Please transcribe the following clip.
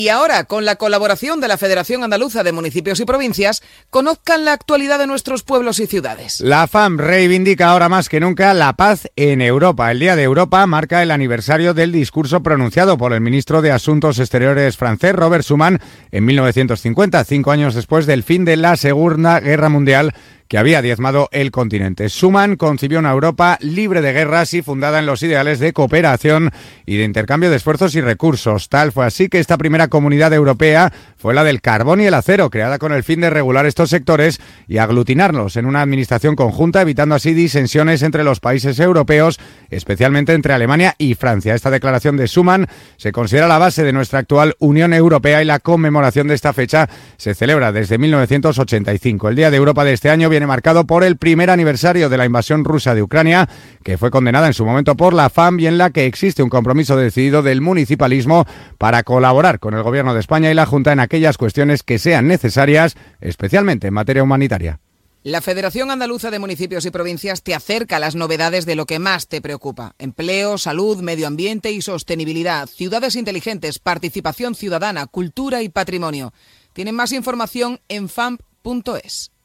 Y ahora, con la colaboración de la Federación Andaluza de Municipios y Provincias, conozcan la actualidad de nuestros pueblos y ciudades. La FAM reivindica ahora más que nunca la paz en Europa. El Día de Europa marca el aniversario del discurso pronunciado por el ministro de Asuntos Exteriores francés, Robert Schuman, en 1950, 5 años después del fin de la Segunda Guerra Mundial, que había diezmado el continente. Schuman concibió una Europa libre de guerras y fundada en los ideales de cooperación y de intercambio de esfuerzos y recursos. Tal fue así que esta primera comunidad europea fue la del carbón y el acero, creada con el fin de regular estos sectores y aglutinarlos en una administración conjunta, evitando así disensiones entre los países europeos, especialmente entre Alemania y Francia. Esta declaración de Schuman se considera la base de nuestra actual Unión Europea y la conmemoración de esta fecha se celebra desde 1985. El Día de Europa de este año viene marcado por el primer aniversario de la invasión rusa de Ucrania, que fue condenada en su momento por la FAM y en la que existe un compromiso decidido del municipalismo para colaborar con el Gobierno de España y la Junta en aquellas cuestiones que sean necesarias, especialmente en materia humanitaria. La Federación Andaluza de Municipios y Provincias te acerca a las novedades de lo que más te preocupa: empleo, salud, medio ambiente y sostenibilidad, ciudades inteligentes, participación ciudadana, cultura y patrimonio. Tienen más información en famp.es.